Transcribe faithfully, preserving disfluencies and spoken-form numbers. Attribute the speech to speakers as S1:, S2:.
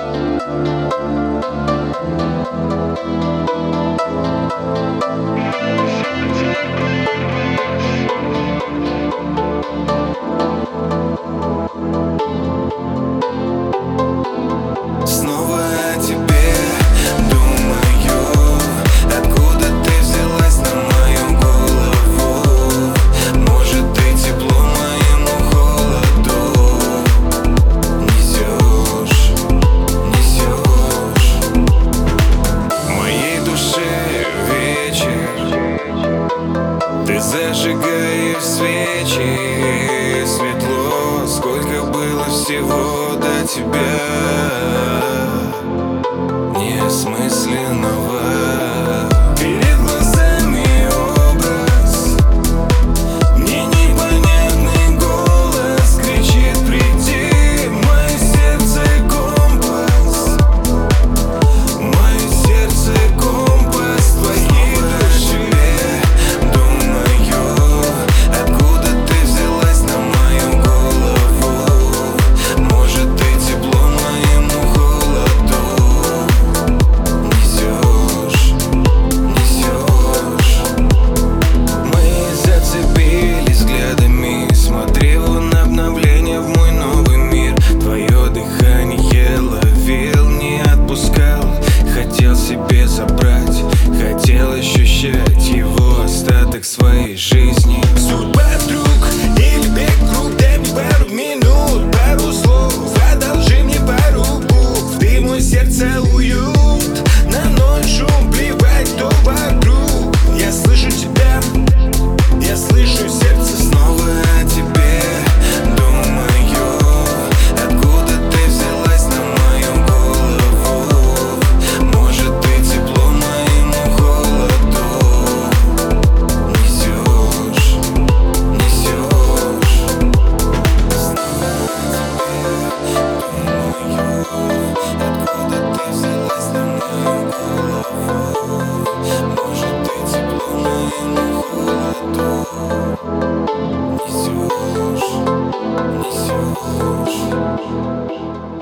S1: Снова о тебе думаю, откуда ты взялась на мою голову. Может, ты тепло моему холоду несешь, несешь моей душе вечер. Ты зажигаешь свечи, светло, сколько было всего до тебя неосмысленного. Перед глазами образ, мне непонятный голос кричит: приди, мое сердце компас, мое сердце компас твоей души. Думаю, откуда ты взялась на мою голову. Может, ты тепло моему холоду несешь, несешь. Мы зацепились взглядами, смотрел на обновление в мой новый мир. Твое дыхание ловил, не отпускал, хотел себе забрать, хотел ощущать его остаток своей жизни. Судьба, друг, или бег круг, дай мне пару минут, пару слов, одолжи мне пару букв. Ты мой сердце уют, на ноль шум, плевать, кто вокруг. Я слышу тебя, я слышу сердце. Снова о тебе думаю, откуда ты взялась на мою голову. Может, ты тепло моему холоду несешь, несешь. Снова о тебе думаю, откуда ты взялась на мою голову. Может, ты тепло моему холоду несешь, несешь.